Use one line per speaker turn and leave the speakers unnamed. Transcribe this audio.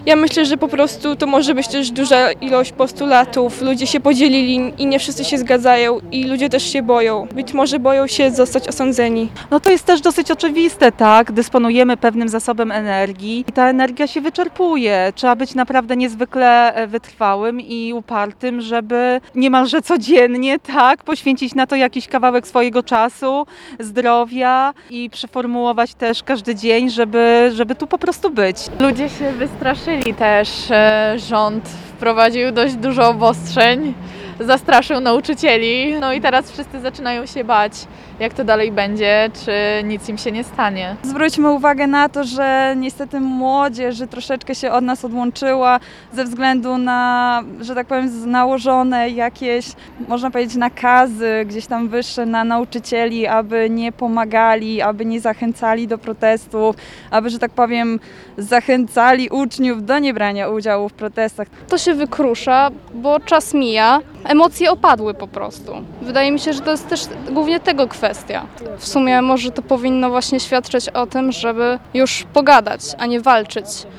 Ja myślę, że po prostu to może być też duża ilość postulatów. Ludzie się podzielili i nie wszyscy się zgadzają i ludzie też się boją. Być może boją się zostać osądzeni.
No to jest też dosyć oczywiste, tak? Dysponujemy pewnym zasobem energii i ta energia się wyczerpuje. Trzeba być naprawdę niezwykle wytrwałym i upartym, żeby niemalże codziennie, tak, poświęcić na to jakiś kawałek swojego czasu, zdrowia i przeformułować też każdy dzień, żeby tu po prostu być.
Ludzie się wystraszyli też, rząd wprowadził dość dużo obostrzeń, zastraszył nauczycieli, no i teraz wszyscy zaczynają się bać, jak to dalej będzie, czy nic im się nie stanie.
Zwróćmy uwagę na to, że niestety młodzież troszeczkę się od nas odłączyła ze względu na, że tak powiem, nałożone jakieś, można powiedzieć, nakazy gdzieś tam wyższe na nauczycieli, aby nie pomagali, aby nie zachęcali do protestów, aby, że tak powiem, zachęcali uczniów do niebrania udziału w protestach.
To się wykrusza, bo czas mija, emocje opadły po prostu. Wydaje mi się, że to jest też głównie tego kwestia. W sumie może to powinno właśnie świadczyć o tym, żeby już pogadać, a nie walczyć.